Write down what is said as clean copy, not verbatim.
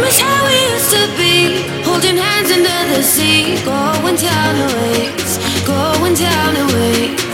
miss how we used to be, holding hands under the sea, going down in waves, going down in waves.